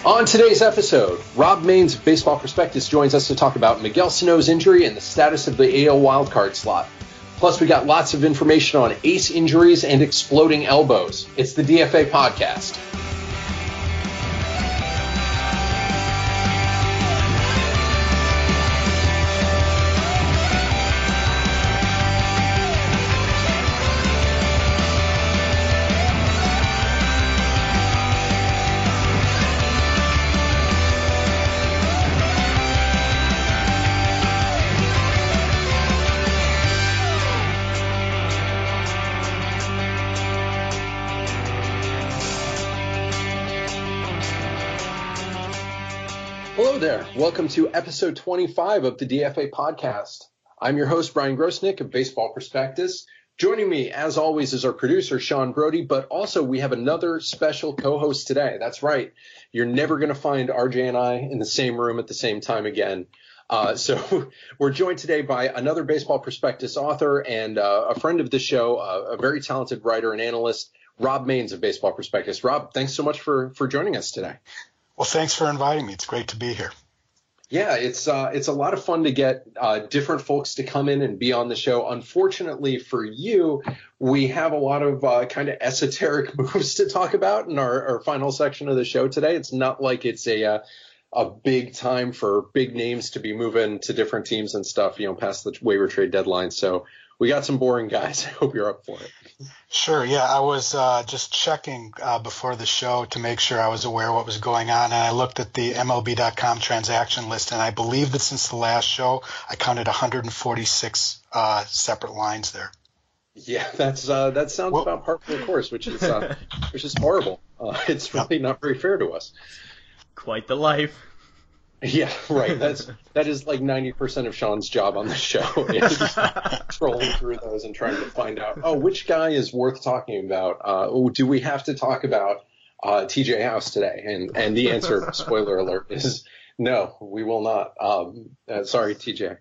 On today's episode, Rob Maines of Baseball Prospectus joins us to talk about Miguel Sano's injury and the status of the AL wildcard slot. Plus, we got lots of information on ace injuries and exploding elbows. It's the DFA podcast. Hello there. Welcome to episode 25 of the DFA podcast. I'm your host, Brian Grosnick of Baseball Prospectus. Joining me, as always, is our producer, Sean Brody, but also we have another special co-host today. That's right. You're never going to find RJ and I in the same room at the same time again. So we're joined today by another Baseball Prospectus author and a friend of the show, a very talented writer and analyst, Rob Maines of Baseball Prospectus. Rob, thanks so much for joining us today. Well, thanks for inviting me. It's great to be here. Yeah, it's a lot of fun to get different folks to come in and be on the show. Unfortunately for you, we have a lot of kind of esoteric moves to talk about in our final section of the show today. It's not like it's a big time for big names to be moving to different teams and stuff, past the waiver trade deadline. So we got some boring guys. I hope you're up for it. Sure. Yeah, I was just checking before the show to make sure I was aware of what was going on. And I looked at the MLB.com transaction list, and I believe that since the last show, I counted 146 separate lines there. Yeah, that sounds about par for the course, which is horrible. It's really not very fair to us. Quite the life. Yeah, right. That is like 90% of Sean's job on the show is trolling through those and trying to find out, which guy is worth talking about? Do we have to talk about TJ House today? And the answer, spoiler alert, is no, we will not. Sorry, TJ.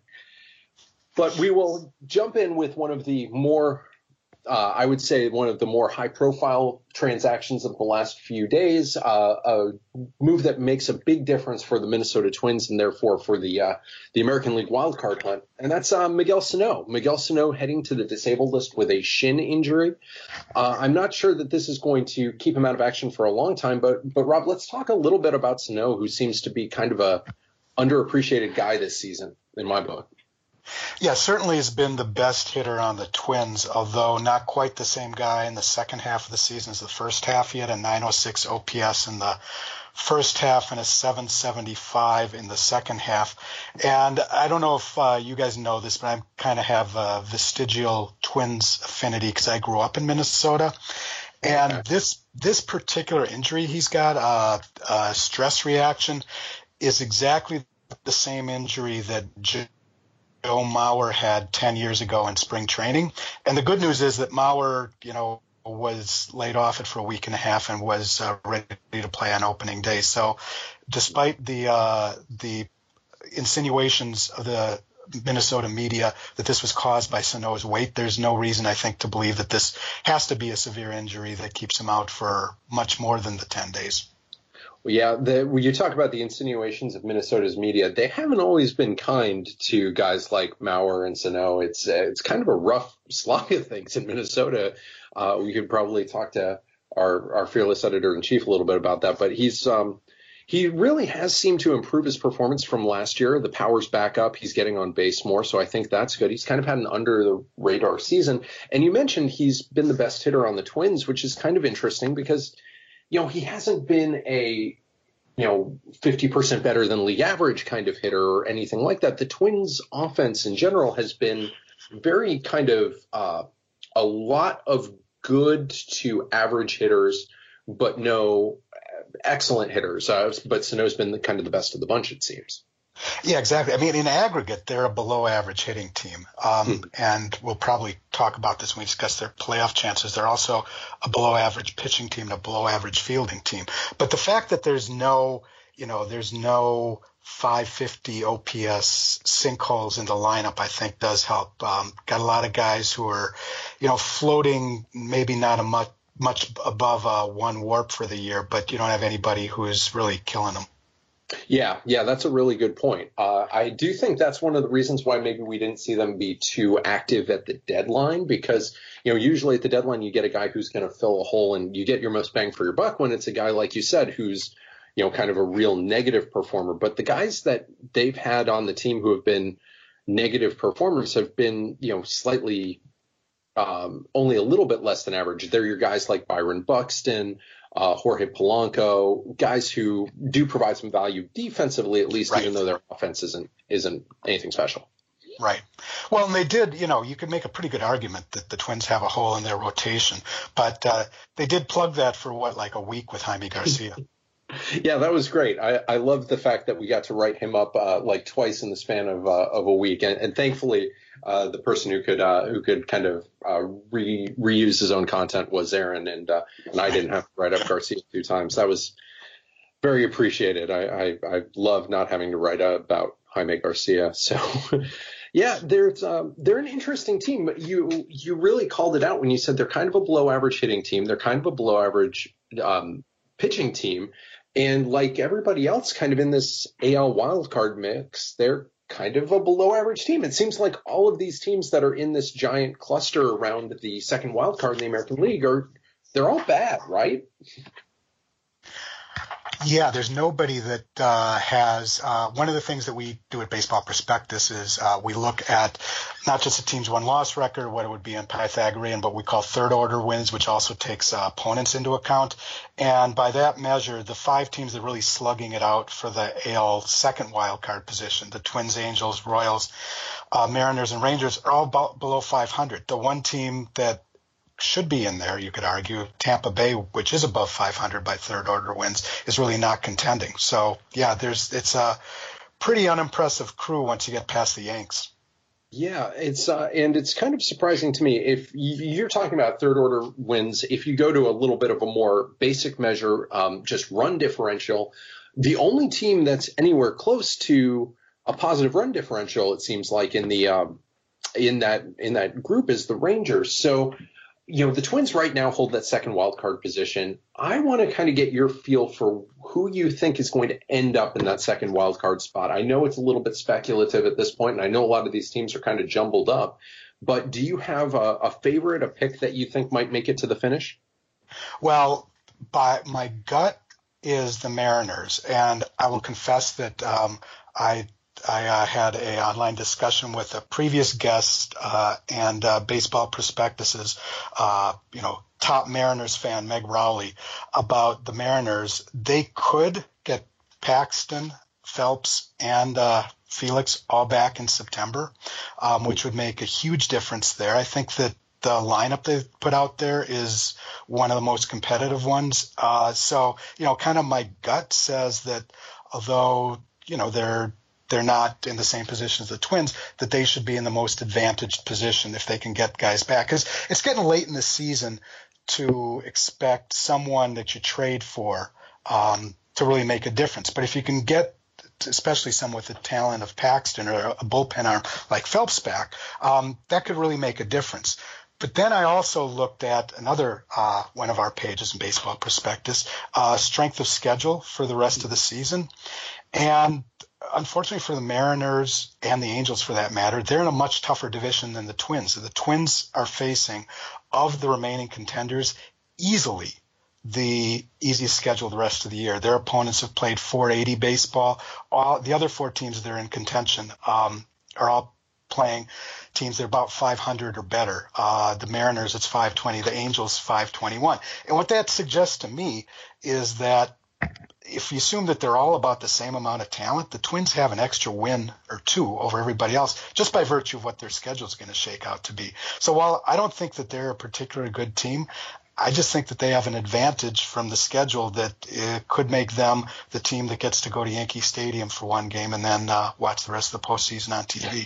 But we will jump in with one of the more I would say one of the more high-profile transactions of the last few days, a move that makes a big difference for the Minnesota Twins and therefore for the American League wildcard hunt, and that's Miguel Sano. Miguel Sano heading to the disabled list with a shin injury. I'm not sure that this is going to keep him out of action for a long time, but Rob, let's talk a little bit about Sano, who seems to be kind of a underappreciated guy this season in my book. Yeah, certainly has been the best hitter on the Twins, although not quite the same guy in the second half of the season as the first half. He had a 906 OPS in the first half and a 775 in the second half. And I don't know if you guys know this, but I kind of have a vestigial Twins affinity because I grew up in Minnesota. And this particular injury he's got, a stress reaction, is exactly the same injury that Joe Mauer had 10 years ago in spring training. And the good news is that Mauer, was laid off it for a week and a half and was ready to play on opening day. So despite the insinuations of the Minnesota media that this was caused by Sano's weight, there's no reason, I think, to believe that this has to be a severe injury that keeps him out for much more than the 10 days. Well, yeah, when you talk about the insinuations of Minnesota's media, they haven't always been kind to guys like Mauer and Sano. It's kind of a rough slog of things in Minnesota. We could probably talk to our fearless editor-in-chief a little bit about that, but he really has seemed to improve his performance from last year. The power's back up. He's getting on base more, so I think that's good. He's kind of had an under-the-radar season. And you mentioned he's been the best hitter on the Twins, which is kind of interesting because – he hasn't been a, 50% better than league average kind of hitter or anything like that. The Twins offense in general has been very kind of a lot of good to average hitters, but no excellent hitters. But Sano's been kind of the best of the bunch, it seems. Yeah, exactly. I mean, in aggregate, they're a below-average hitting team, and we'll probably talk about this when we discuss their playoff chances. They're also a below-average pitching team and a below-average fielding team. But the fact that there's no 550 OPS sinkholes in the lineup, I think, does help. Got a lot of guys who are, floating maybe not much above 1 WARP for the year, but you don't have anybody who is really killing them. Yeah, that's a really good point. I do think that's one of the reasons why maybe we didn't see them be too active at the deadline, because, usually at the deadline you get a guy who's going to fill a hole and you get your most bang for your buck when it's a guy, like you said, who's, kind of a real negative performer. But the guys that they've had on the team who have been negative performers have been, slightly only a little bit less than average. They're your guys like Byron Buxton, Jorge Polanco, guys who do provide some value defensively, at least, right, even though their offense isn't anything special. Right. Well, and they did, you could make a pretty good argument that the Twins have a hole in their rotation, but they did plug that for like a week with Jaime Garcia. Yeah, that was great. I love the fact that we got to write him up like twice in the span of a week, and thankfully the person who could kind of reuse his own content was Aaron, and I didn't have to write up Garcia 2 times. That was very appreciated. I love not having to write about Jaime Garcia. So yeah, they're an interesting team. You really called it out when you said they're kind of a below average hitting team. They're kind of a below average pitching team. And like everybody else kind of in this AL wildcard mix, they're kind of a below average team. It seems like all of these teams that are in this giant cluster around the second wildcard in the American League they're all bad, right? Yeah, there's nobody that has one of the things that we do at Baseball Prospectus is we look at not just a team's win-loss record, what it would be in Pythagorean, but we call third-order wins, which also takes opponents into account. And by that measure, the 5 teams that are really slugging it out for the AL second wild card position, the Twins, Angels, Royals, Mariners, and Rangers, are all below 500. The one team that should be in there, you could argue, Tampa Bay, which is above 500 by third order wins, is really not contending. So yeah, it's a pretty unimpressive crew once you get past the Yanks. Yeah, it's kind of surprising to me. If you're talking about third order wins, if you go to a little bit of a more basic measure, just run differential, the only team that's anywhere close to a positive run differential, it seems like in that group, is the Rangers. So the Twins right now hold that second wild card position. I want to kind of get your feel for who you think is going to end up in that second wild card spot. I know it's a little bit speculative at this point, and I know a lot of these teams are kind of jumbled up, but do you have a favorite, a pick that you think might make it to the finish? Well, my gut is the Mariners, and I will confess that I had an online discussion with a previous guest and Baseball Prospectus's, top Mariners fan, Meg Rowley, about the Mariners. They could get Paxton, Phelps, and Felix all back in September, which would make a huge difference there. I think that the lineup they've put out there is one of the most competitive ones. So, kind of my gut says that although, they're not in the same position as the Twins, that they should be in the most advantaged position if they can get guys back. Because it's getting late in the season to expect someone that you trade for to really make a difference. But if you can get, especially someone with the talent of Paxton or a bullpen arm like Phelps back, that could really make a difference. But then I also looked at another one of our pages in Baseball Prospectus, strength of schedule for the rest of the season. And unfortunately for the Mariners and the Angels, for that matter, they're in a much tougher division than the Twins. So the Twins are facing, of the remaining contenders, easily the easiest schedule the rest of the year. Their opponents have played .480 baseball. The other 4 teams that are in contention are all playing teams that are about 500 or better. The Mariners, it's 520. The Angels, 521. And what that suggests to me is that if you assume that they're all about the same amount of talent, the Twins have an extra win or 2 over everybody else just by virtue of what their schedule is going to shake out to be. So while I don't think that they're a particularly good team, I just think that they have an advantage from the schedule that it could make them the team that gets to go to Yankee Stadium for one game and then watch the rest of the postseason on TV.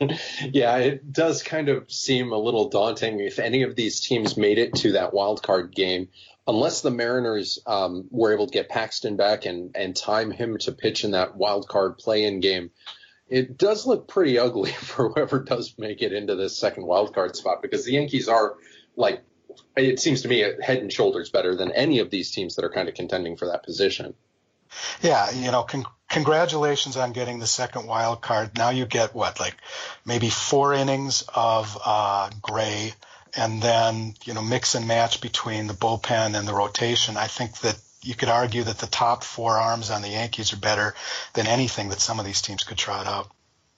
Yeah, it does kind of seem a little daunting if any of these teams made it to that wild card game. Unless the Mariners were able to get Paxton back and time him to pitch in that wild card play-in game, it does look pretty ugly for whoever does make it into this second wild card spot, because the Yankees are like it seems to me head and shoulders better than any of these teams that are kind of contending for that position. Yeah, congratulations on getting the second wild card. Now you get maybe 4 innings of Gray, and then mix and match between the bullpen and the rotation. I think that you could argue that the top 4 arms on the Yankees are better than anything that some of these teams could trot out.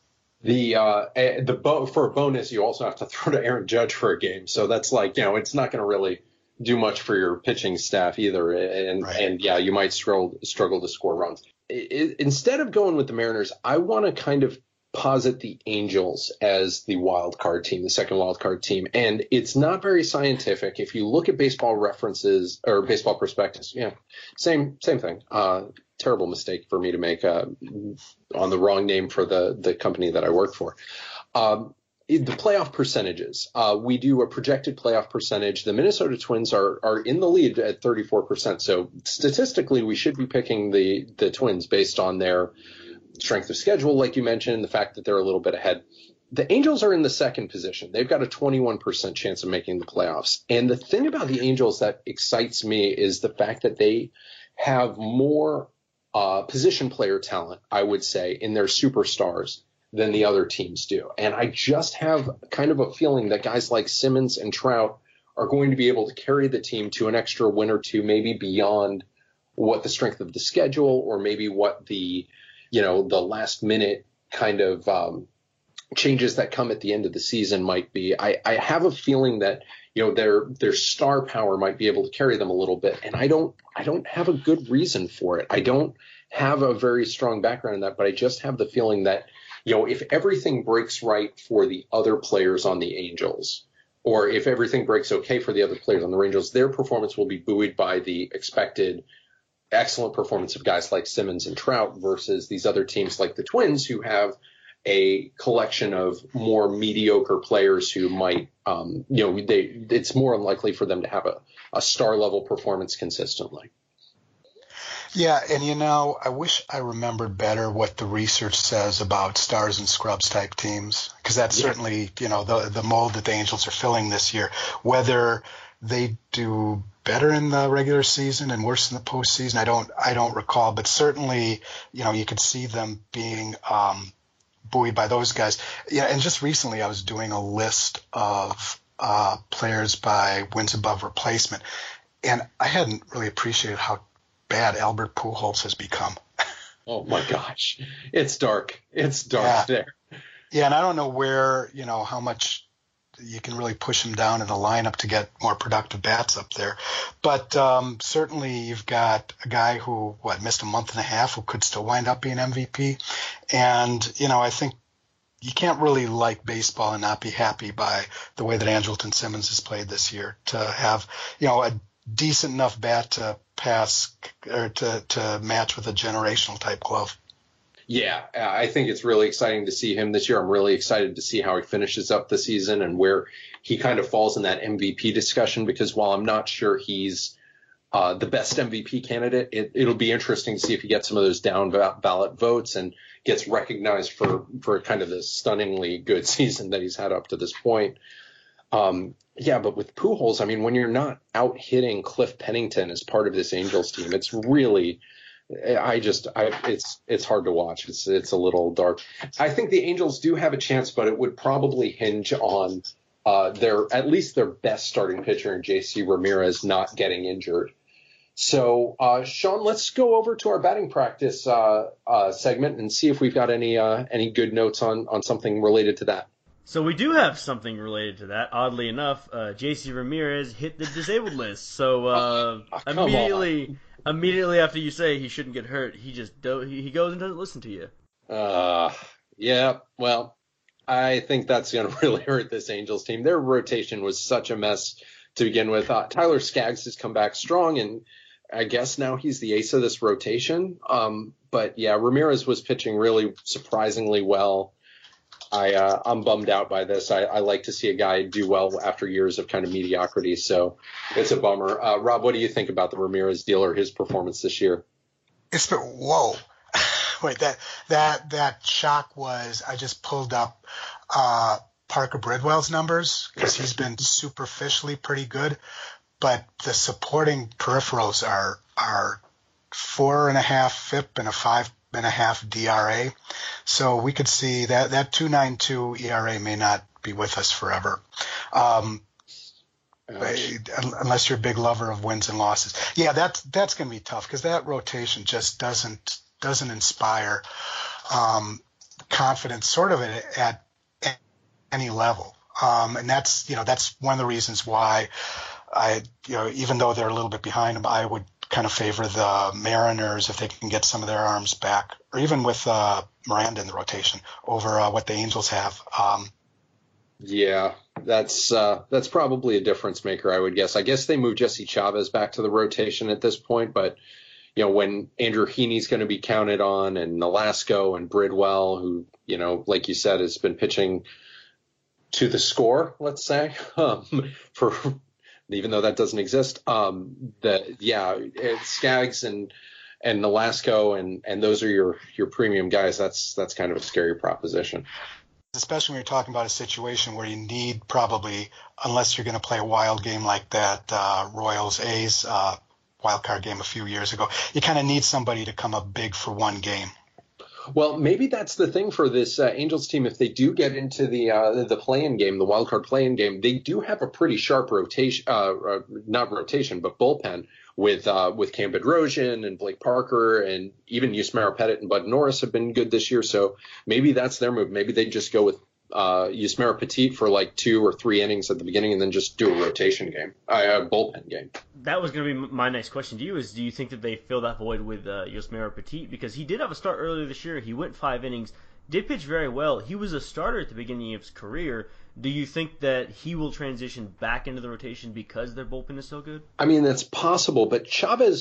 For a bonus, you also have to throw to Aaron Judge for a game, so that's it's not going to really do much for your pitching staff either, and you might struggle to score runs. Instead of going with the Mariners, I want to kind of posit the Angels as the wild card team, the second wild card team, and it's not very scientific. If you look at Baseball References or Baseball Prospectus, same thing. Terrible mistake for me to make on the wrong name for the company that I work for. The playoff percentages, we do a projected playoff percentage. The Minnesota Twins are in the lead at 34%. So statistically, we should be picking the Twins based on their strength of schedule, like you mentioned, the fact that they're a little bit ahead. The Angels are in the second position. They've got a 21% chance of making the playoffs. And the thing about the Angels that excites me is the fact that they have more position player talent, I would say, in their superstars than the other teams do. And I just have kind of a feeling that guys like Simmons and Trout are going to be able to carry the team to an extra win or two, maybe beyond what the strength of the schedule or maybe what the last minute kind of changes that come at the end of the season might be. I have a feeling that their star power might be able to carry them a little bit, and I don't have a good reason for it. I don't have a very strong background in that, but I just have the feeling that if everything breaks right for the other players on the Angels, or if everything breaks okay for the other players on the Angels, their performance will be buoyed by the expected excellent performance of guys like Simmons and Trout versus these other teams like the Twins, who have a collection of more mediocre players who might, it's more unlikely for them to have a star level performance consistently. Yeah, and I wish I remembered better what the research says about stars and scrubs type teams, because that's certainly, the mold that the Angels are filling this year. Whether they do better in the regular season and worse in the postseason, I don't recall, but certainly, you could see them being buoyed by those guys. And just recently I was doing a list of players by wins above replacement, and I hadn't really appreciated how bad Albert Pujols has become. Oh my gosh. It's dark. It's dark there. Yeah. And I don't know where, how much you can really push him down in the lineup to get more productive bats up there. But certainly you've got a guy who missed a month and a half, who could still wind up being MVP. And, I think you can't really like baseball and not be happy by the way that Andrelton Simmons has played this year, to have, a decent enough bat to pass or to match with a generational type glove. Yeah, I think it's really exciting to see him this year. I'm really excited to see how he finishes up the season and where he kind of falls in that MVP discussion, because while I'm not sure he's the best MVP candidate, it'll be interesting to see if he gets some of those down ballot votes and gets recognized for kind of the stunningly good season that he's had up to this point. But with Pujols, I mean, when you're not out hitting Cliff Pennington as part of this Angels team, it's really, it's hard to watch. It's a little dark. I think the Angels do have a chance, but it would probably hinge on at least their best starting pitcher in JC Ramirez not getting injured. So, Sean, let's go over to our batting practice segment and see if we've got any good notes on something related to that. So we do have something related to that. Oddly enough, JC Ramirez hit the disabled list. So immediately after you say he shouldn't get hurt, he goes and doesn't listen to you. Yeah. Well, I think that's going to really hurt this Angels team. Their rotation was such a mess to begin with. Tyler Skaggs has come back strong, and I guess now he's the ace of this rotation. But yeah, Ramirez was pitching really surprisingly well. I'm bummed out by this. I like to see a guy do well after years of kind of mediocrity, so it's a bummer. Rob, what do you think about the Ramirez deal or his performance this year? It's been, whoa. Wait, that shock was, I just pulled up Parker Bridwell's numbers because he's been superficially pretty good, but the supporting peripherals are 4.5 FIP and a 5.5 DRA. So we could see that 2.92 ERA may not be with us forever. Unless you're a big lover of wins and losses. Yeah, that's going to be tough because that rotation just doesn't inspire confidence sort of at any level. And that's one of the reasons why even though they're a little bit behind them, I would kind of favor the Mariners if they can get some of their arms back, or even with Miranda in the rotation over what the Angels have. Yeah, that's probably a difference maker, I would guess. I guess they moved Jesse Chavez back to the rotation at this point, but when Andrew Heaney's going to be counted on, and Nolasco and Bridwell, who like you said, has been pitching to the score, let's say, for even though that doesn't exist, Skaggs and Nolasco and those are your premium guys. That's kind of a scary proposition. Especially when you're talking about a situation where you need probably, unless you're going to play a wild game like that Royals-A's wild card game a few years ago, you kind of need somebody to come up big for one game. Well, maybe that's the thing for this Angels team. If they do get into the play-in game, the wild card play-in game, they do have a pretty sharp rotation, not rotation, but bullpen with Cam Bedrosian and Blake Parker, and even Yusmeiro Petit and Bud Norris have been good this year. So maybe that's their move. Maybe they just go with Yusmeiro Petit for like 2 or 3 innings at the beginning, and then just do a rotation game, a bullpen game. That was going to be my next question to you: do you think that they fill that void with Yusmeiro Petit, because he did have a start earlier this year? He went 5 innings, did pitch very well. He was a starter at the beginning of his career. Do you think that he will transition back into the rotation because their bullpen is so good? I mean, that's possible, but Chavez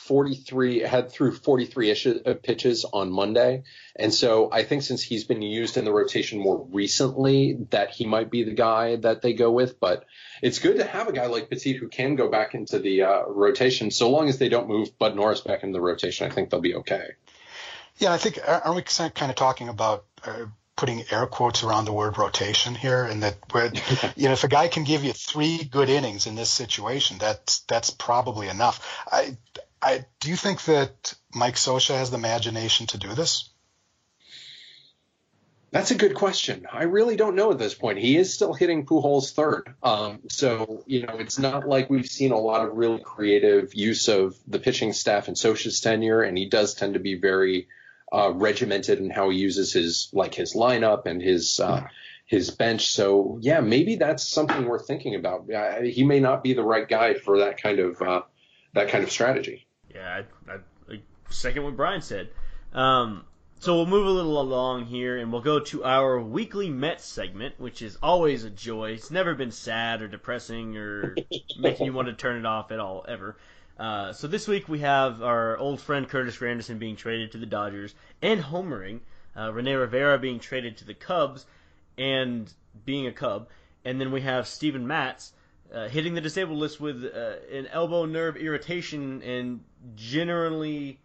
had threw 43 pitches on Monday. And so I think since he's been used in the rotation more recently, that he might be the guy that they go with. But it's good to have a guy like Petit who can go back into the rotation. So long as they don't move Bud Norris back into the rotation, I think they'll be okay. Yeah, I think, aren't we kind of talking about putting air quotes around the word rotation here, and that if a guy can give you 3 good innings in this situation, that's probably enough. Do you think that Mike Scioscia has the imagination to do this? That's a good question. I really don't know at this point. He is still hitting Pujols third. So it's not like we've seen a lot of really creative use of the pitching staff in Scioscia's tenure, and he does tend to be very regimented in how he uses his lineup and his bench. So yeah, maybe that's something we're thinking about. He may not be the right guy for that kind of strategy. Yeah, I second what Brian said. So we'll move a little along here, and we'll go to our weekly Mets segment, which is always a joy. It's never been sad or depressing or making you want to turn it off at all, ever. So this week we have our old friend Curtis Granderson being traded to the Dodgers and homering, Rene Rivera being traded to the Cubs and being a Cub, and then we have Steven Matz hitting the disabled list with an elbow nerve irritation and generally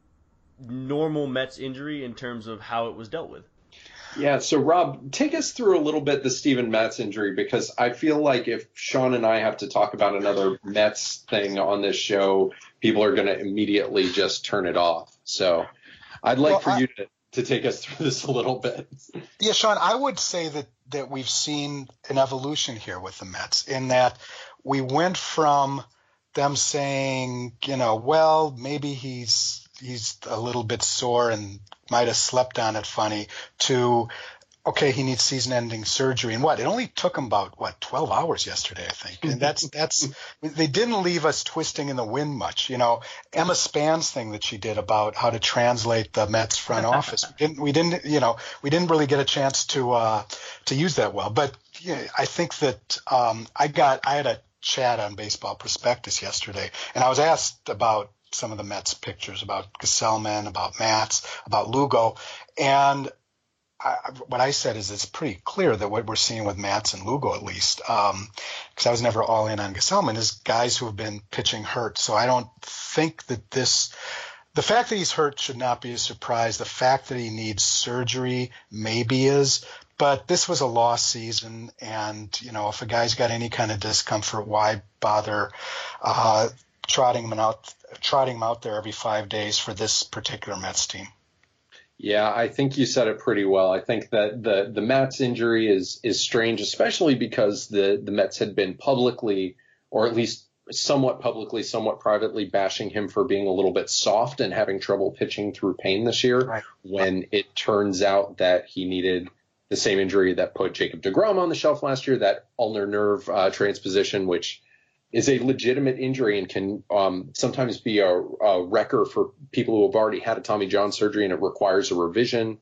normal Mets injury in terms of how it was dealt with. Yeah, so Rob, take us through a little bit the Steven Matz injury, because I feel like if Sean and I have to talk about another Mets thing on this show, people are going to immediately just turn it off. So I'd like for you to take us through this a little bit. Yeah, Sean, I would say that we've seen an evolution here with the Mets, in that we went from them saying, well, maybe he's a little bit sore and might have slept on it funny, to, okay, he needs season-ending surgery. And it only took him about 12 hours yesterday, I think. And that's they didn't leave us twisting in the wind much. Emma Spann's thing that she did about how to translate the Mets front office. We didn't really get a chance to use that well. But I think that I had a chat on Baseball Prospectus yesterday, and I was asked about some of the Mets pictures, about Gesellman, about Matz, about Lugo. And what I said is it's pretty clear that what we're seeing with Matz and Lugo, at least, because I was never all in on Gesellman, is guys who have been pitching hurt. So I don't think that the fact that he's hurt should not be a surprise. The fact that he needs surgery maybe is, But this was a lost season, and if a guy's got any kind of discomfort, why bother trotting him out there every 5 days for this particular Mets team? Yeah, I think you said it pretty well. I think that the Matz injury is strange, especially because the Mets had been publicly, or at least somewhat publicly, somewhat privately, bashing him for being a little bit soft and having trouble pitching through pain this year. Right. When it turns out that he needed the same injury that put Jacob deGrom on the shelf last year, that ulnar nerve transposition, which is a legitimate injury and can sometimes be a wrecker for people who have already had a Tommy John surgery, and it requires a revision.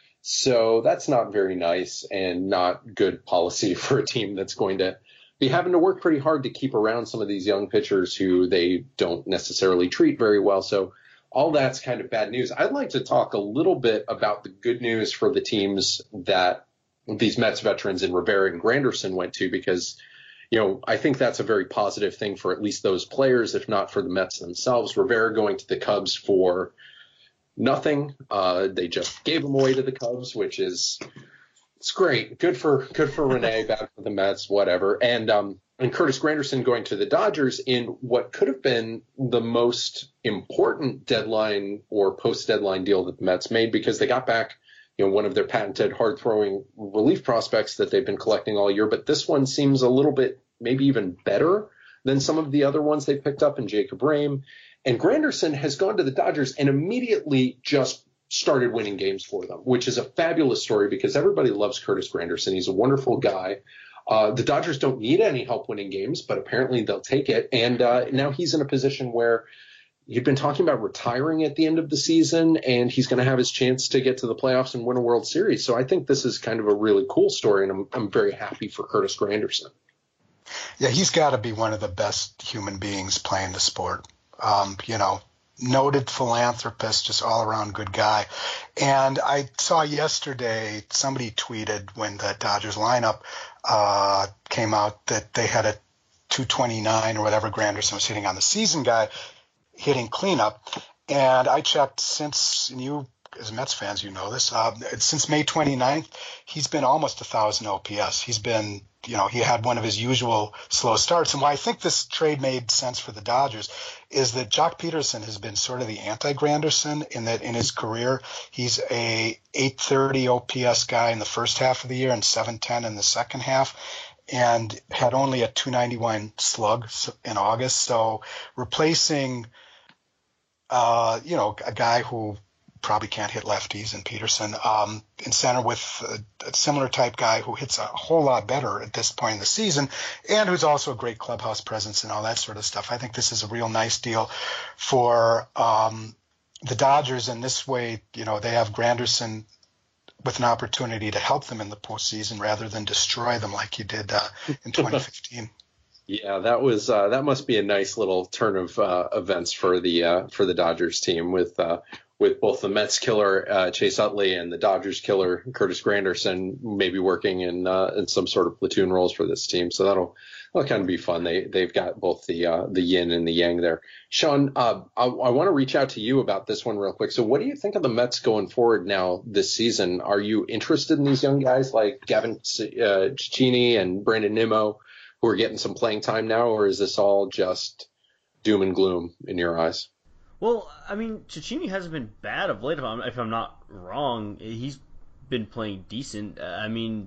So that's not very nice and not good policy for a team that's going to be having to work pretty hard to keep around some of these young pitchers who they don't necessarily treat very well. So all that's kind of bad news. I'd like to talk a little bit about the good news for the teams that these Mets veterans in Rivera and Granderson went to, because I think that's a very positive thing for at least those players, if not for the Mets themselves. Rivera going to the Cubs for nothing. They just gave him away to the Cubs, which is it's great. Good for Rene, bad for the Mets, whatever. And Curtis Granderson going to the Dodgers in what could have been the most important deadline or post-deadline deal that the Mets made, because they got back one of their patented hard-throwing relief prospects that they've been collecting all year. But this one seems a little bit, maybe even better than some of the other ones they picked up in Jacob Rhame. And Granderson has gone to the Dodgers and immediately just started winning games for them, which is a fabulous story because everybody loves Curtis Granderson. He's a wonderful guy. The Dodgers don't need any help winning games, but apparently they'll take it. And now he's in a position where he'd been talking about retiring at the end of the season, and he's going to have his chance to get to the playoffs and win a World Series. So I think this is kind of a really cool story, and I'm very happy for Curtis Granderson. Yeah, he's got to be one of the best human beings playing the sport. Noted philanthropist, just all around good guy. And I saw yesterday somebody tweeted when the Dodgers lineup came out that they had a 229 or whatever Granderson was hitting on the season guy, hitting cleanup. And I checked since, and you as Mets fans, you know this, since May 29th, he's been almost 1,000 OPS. He's been, he had one of his usual slow starts. And why I think this trade made sense for the Dodgers is that Jock Peterson has been sort of the anti-Granderson in that in his career, he's a 830 OPS guy in the first half of the year and 710 in the second half, and had only a 291 slug in August. So replacing, a guy who probably can't hit lefties in Peterson, in center with a similar type guy who hits a whole lot better at this point in the season and who's also a great clubhouse presence and all that sort of stuff. I think this is a real nice deal for the Dodgers. In this way, they have Granderson with an opportunity to help them in the postseason rather than destroy them like he did in 2015. Yeah, that must be a nice little turn of events for the Dodgers team with both the Mets killer Chase Utley and the Dodgers killer Curtis Granderson maybe working in some sort of platoon roles for this team. So that'll kind of be fun. They've got both the yin and the yang there. Sean, I want to reach out to you about this one real quick. So what do you think of the Mets going forward now this season? Are you interested in these young guys like Gavin Cecchini and Brandon Nimmo who are getting some playing time now, or is this all just doom and gloom in your eyes? Well, I mean, Cecchini hasn't been bad of late. If I'm not wrong, he's been playing decent. I mean,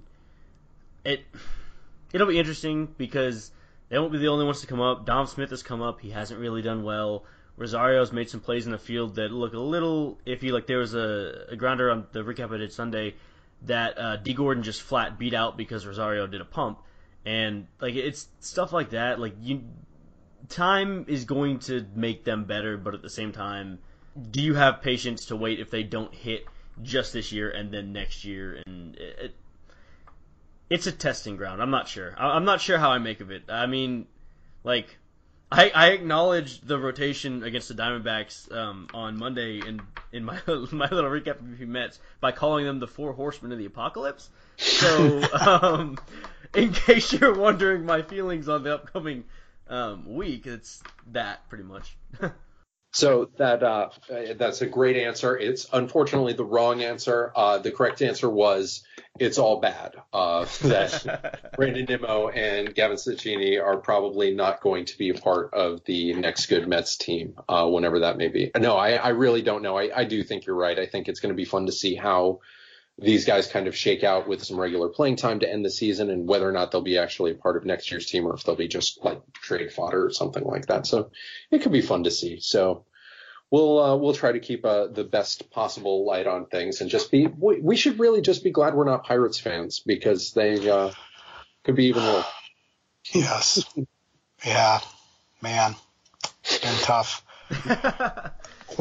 it'll be interesting because they won't be the only ones to come up. Dom Smith has come up. He hasn't really done well. Rosario's made some plays in the field that look a little iffy. Like there was a grounder on the recap I did Sunday that D. Gordon just flat beat out because Rosario did a pump. And like it's stuff like that. Like time is going to make them better, but at the same time, do you have patience to wait if they don't hit just this year and then next year? And it's a testing ground. I'm not sure. I'm not sure how I make of it. I mean, like, I acknowledged the rotation against the Diamondbacks on Monday in my little recap of the Mets by calling them the Four Horsemen of the Apocalypse. So, in case you're wondering my feelings on the upcoming week, it's that pretty much. So that's a great answer. It's unfortunately the wrong answer. The correct answer was it's all bad. That Brandon Nimmo and Gavin Cecchini are probably not going to be a part of the next good Mets team, whenever that may be. No, I really don't know. I do think you're right. I think it's going to be fun to see how these guys kind of shake out with some regular playing time to end the season, and whether or not they'll be actually a part of next year's team, or if they'll be just like trade fodder or something like that. So it could be fun to see. So we'll try to keep the best possible light on things, and we should really just be glad we're not Pirates fans, because they could be even worse. Yes. Yeah, man, it's been tough. I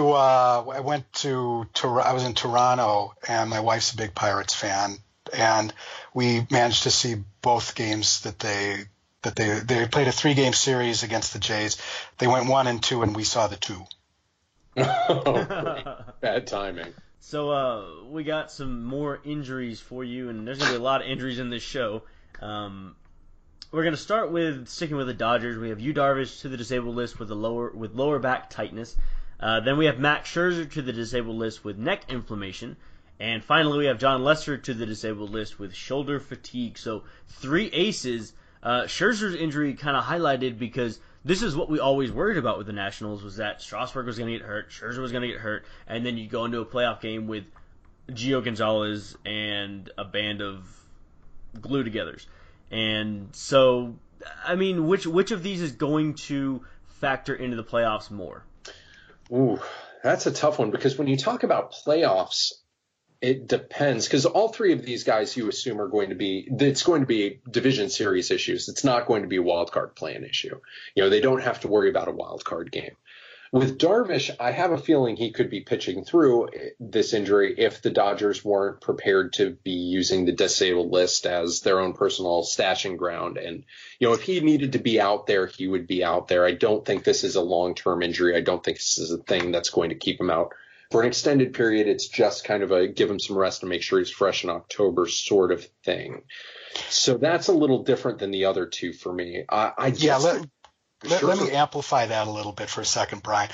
was in Toronto, and my wife's a big Pirates fan, and we managed to see both games that they played a 3-game series against the Jays. They went 1-2, and we saw the 2. Oh, bad timing. So we got some more injuries for you, and there's going to be a lot of injuries in this show. We're going to start with sticking with the Dodgers. We have Yu Darvish to the disabled list with lower back tightness. Then we have Max Scherzer to the disabled list with neck inflammation. And finally, we have John Lester to the disabled list with shoulder fatigue. So 3 aces. Scherzer's injury kind of highlighted, because this is what we always worried about with the Nationals, was that Strasburg was going to get hurt, Scherzer was going to get hurt, and then you go into a playoff game with Gio Gonzalez and a band of glue-togethers. And so, I mean, which of these is going to factor into the playoffs more? Ooh, that's a tough one, because when you talk about playoffs, it depends, because all 3 of these guys you assume it's going to be division series issues. It's not going to be a wild card play-in issue. They don't have to worry about a wild card game. With Darvish, I have a feeling he could be pitching through this injury if the Dodgers weren't prepared to be using the disabled list as their own personal stashing ground. And, if he needed to be out there, he would be out there. I don't think this is a long-term injury. I don't think this is a thing that's going to keep him out for an extended period. It's just kind of a give him some rest and make sure he's fresh in October sort of thing. So that's a little different than the other 2 for me. Let me amplify that a little bit for a second, Brian.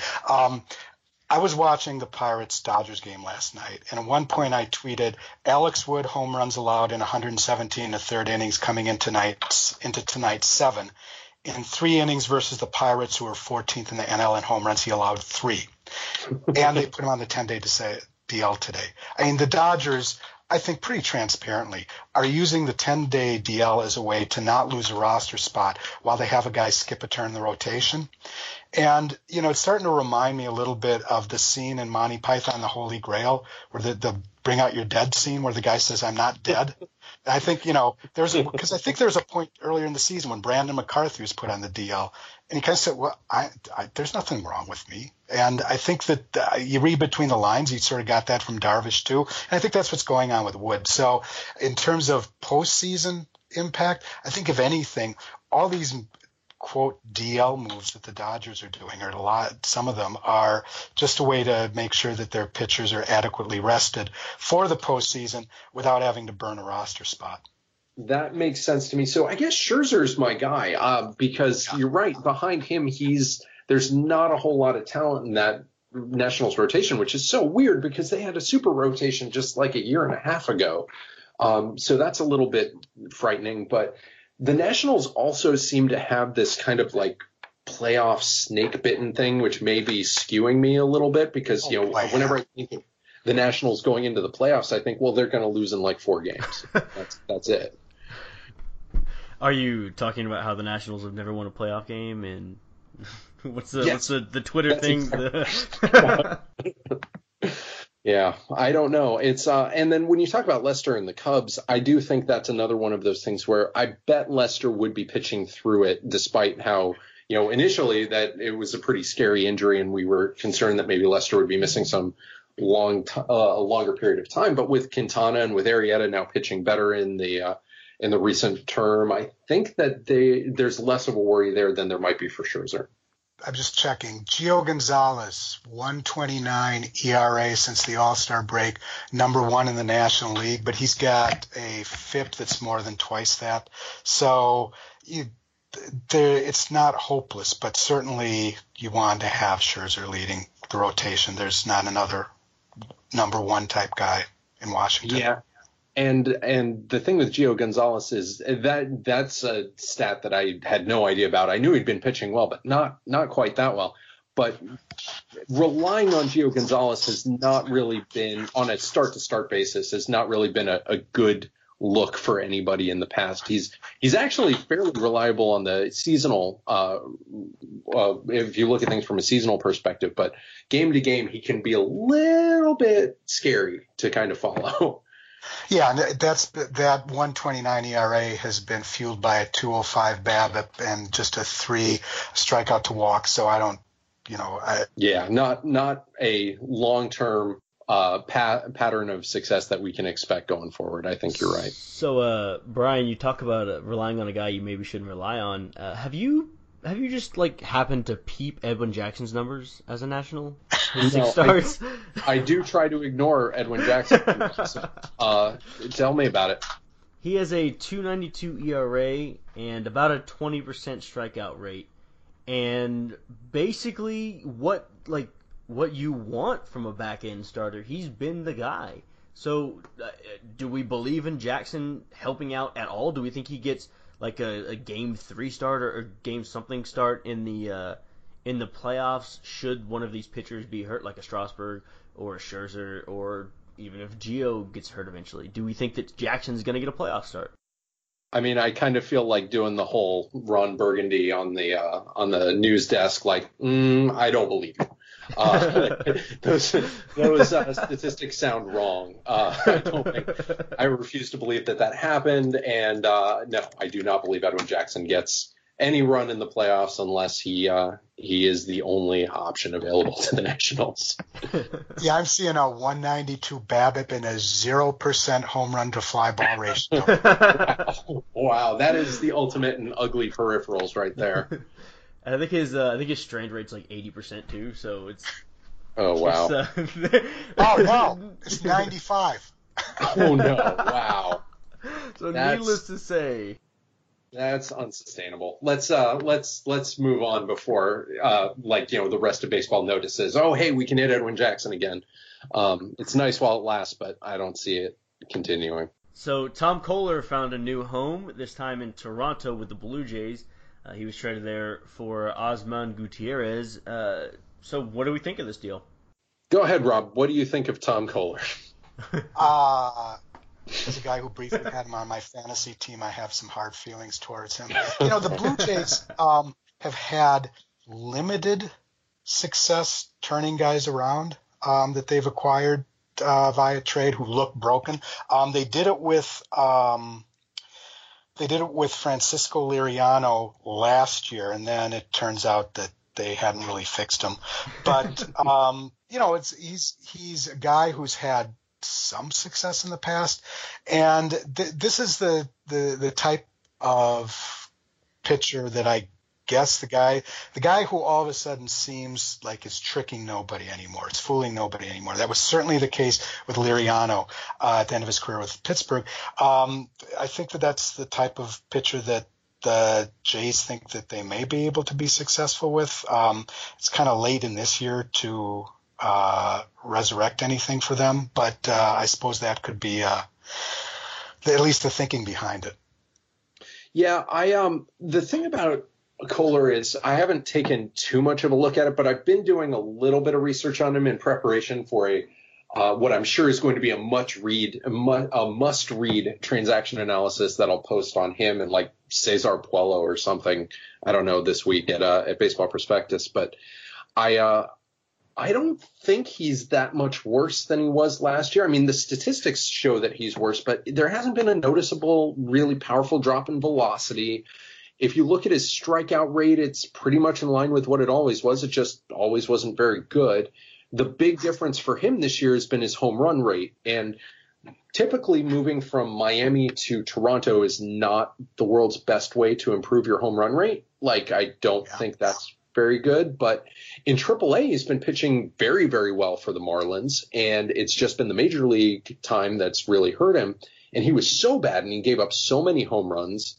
I was watching the Pirates-Dodgers game last night, and at one point I tweeted, Alex Wood home runs allowed in 117 in the third innings coming into tonight's 7. In 3 innings versus the Pirates, who are 14th in the NL in home runs, he allowed 3. And they put him on the 10-day DL today. I mean, the Dodgers, I think pretty transparently, are using the 10-day DL as a way to not lose a roster spot while they have a guy skip a turn in the rotation. And, it's starting to remind me a little bit of the scene in Monty Python, the Holy Grail, where the bring out your dead scene where the guy says, I'm not dead. I think, because I think there's a point earlier in the season when Brandon McCarthy was put on the DL, and he kind of said, well, there's nothing wrong with me. And I think that you read between the lines, you sort of got that from Darvish too. And I think that's what's going on with Wood. So in terms of postseason impact, I think if anything, all these quote DL moves that the Dodgers are doing, some of them are just a way to make sure that their pitchers are adequately rested for the postseason without having to burn a roster spot. That makes sense to me. So I guess Scherzer's my guy, because You're right. Behind him, there's not a whole lot of talent in that Nationals rotation, which is so weird because they had a super rotation just like a year and a half ago. So that's a little bit frightening, but the Nationals also seem to have this kind of like playoff snake bitten thing, which may be skewing me a little bit because, whenever I think of the Nationals going into the playoffs, I think, well, they're going to lose in like 4 games. That's it. Are you talking about how the Nationals have never won a playoff game? And what's the Twitter thing? Yeah, I don't know. It's and then when you talk about Lester and the Cubs, I do think that's another one of those things where I bet Lester would be pitching through it, despite how, initially that it was a pretty scary injury and we were concerned that maybe Lester would be missing some a longer period of time. But with Quintana and with Arrieta now pitching better in the recent term, I think that there's less of a worry there than there might be for Scherzer. I'm just checking. Gio Gonzalez, 1.29 ERA since the All-Star break, number 1 in the National League, but he's got a FIP that's more than twice that. So it's not hopeless, but certainly you want to have Scherzer leading the rotation. There's not another number one type guy in Washington. Yeah. And the thing with Gio Gonzalez is that's a stat that I had no idea about. I knew he'd been pitching well, but not quite that well. But relying on Gio Gonzalez has not really been, on a start-to-start basis, has not really been a good look for anybody in the past. He's actually fairly reliable on the seasonal, if you look at things from a seasonal perspective. But game to game, he can be a little bit scary to kind of follow. Yeah, and that 1.29 ERA has been fueled by a 2.05 BABIP and just a 3 strikeout to walk. So I don't, not a long-term pattern of success that we can expect going forward. I think you're right. So, Brian, you talk about relying on a guy you maybe shouldn't rely on. Have you just happened to peep Edwin Jackson's numbers as a national? His 6 starts. I do try to ignore Edwin Jackson. Tell me about it. He has a 2.92 ERA and about a 20% strikeout rate, and basically what you want from a back end starter. He's been the guy. So, do we believe in Jackson helping out at all? Do we think he gets a game 3 start or game something start in the playoffs should one of these pitchers be hurt, like a Strasburg or a Scherzer, or even if Gio gets hurt eventually? Do we think that Jackson's going to get a playoff start? I mean, I kind of feel like doing the whole Ron Burgundy on the news desk, I don't believe you. Those statistics sound wrong. I refuse to believe that happened, and no, I do not believe Edwin Jackson gets any run in the playoffs unless he is the only option available to the Nationals. Yeah, I'm seeing a 192 BABIP and a 0% home run to fly ball ratio. Wow, that is the ultimate in ugly peripherals right there. I think his strand rate's 80% too, so it's. Oh wow. Oh no, it's 95. Oh no! Wow. So needless to say, that's unsustainable. Let's move on before the rest of baseball notices. Oh hey, we can hit Edwin Jackson again. It's nice while it lasts, but I don't see it continuing. So Tom Koehler found a new home, this time in Toronto with the Blue Jays. He was traded there for Osman Gutierrez. So what do we think of this deal? Go ahead, Rob. What do you think of Tom Koehler? As a guy who briefly had him on my fantasy team, I have some hard feelings towards him. The Blue Jays have had limited success turning guys around that they've acquired via trade who look broken. They did it with Francisco Liriano last year, and then it turns out that they hadn't really fixed him. But he's a guy who's had some success in the past, and this is the type of pitcher that I guess the guy who all of a sudden seems like is tricking nobody anymore. It's fooling nobody anymore. That was certainly the case with Liriano at the end of his career with Pittsburgh. I think that's the type of pitcher that the Jays think that they may be able to be successful with. It's kind of late in this year to resurrect anything for them, but I suppose that could be at least the thinking behind it. Yeah, the thing about Koehler is I haven't taken too much of a look at it, but I've been doing a little bit of research on him in preparation for what I'm sure is going to be a must-read transaction analysis that I'll post on him and Cesar Puello or something. I don't know, this week at Baseball Prospectus, but I don't think he's that much worse than he was last year. I mean, the statistics show that he's worse, but there hasn't been a noticeable, really powerful drop in velocity. If you look at his strikeout rate, it's pretty much in line with what it always was. It just always wasn't very good. The big difference for him this year has been his home run rate. And typically moving from Miami to Toronto is not the world's best way to improve your home run rate. I don't think that's very good. But in AAA, he's been pitching very, very well for the Marlins. And it's just been the major league time that's really hurt him. And he was so bad and he gave up so many home runs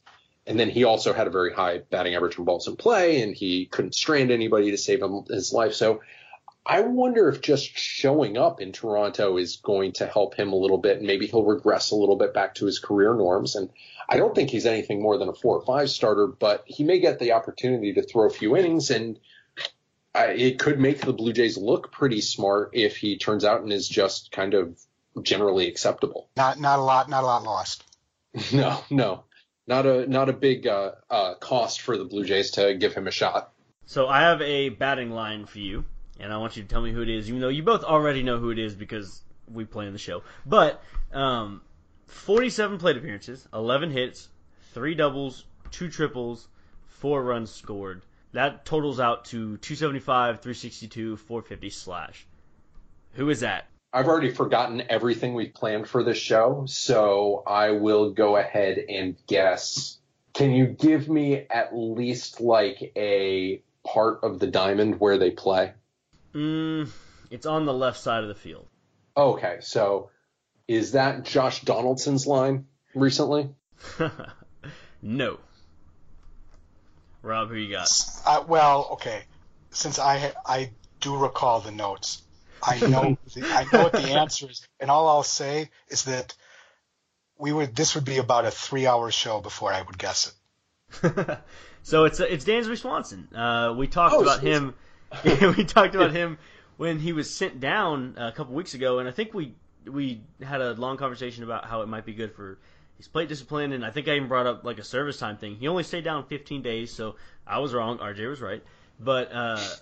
And then he also had a very high batting average from balls in play, and he couldn't strand anybody to save his life. So I wonder if just showing up in Toronto is going to help him a little bit, and maybe he'll regress a little bit back to his career norms. And I don't think he's anything more than a 4 or 5 starter, but he may get the opportunity to throw a few innings, and it could make the Blue Jays look pretty smart if he turns out and is just kind of generally acceptable. Not a lot lost. No, not a big cost for the Blue Jays to give him a shot. So I have a batting line for you, and I want you to tell me who it is, even though you both already know who it is because we play in the show. But 47 plate appearances, 11 hits, 3 doubles, 2 triples, 4 runs scored. That totals out to 275, 362, 450 slash. Who is that? I've already forgotten everything we've planned for this show, so I will go ahead and guess. Can you give me at least like a part of the diamond where they play? It's on the left side of the field. Okay, so is that Josh Donaldson's line recently? No. Rob, who you got? Well, okay. Since I do recall the notes, I know what the answer is, and all I'll say is that this would be about a 3-hour show before I would guess it. So it's Dansby Swanson. We talked about him. We talked about him when he was sent down a couple weeks ago, and I think we had a long conversation about how it might be good for his plate discipline, and I think I even brought up like a service time thing. He only stayed down 15 days, so I was wrong. RJ was right. But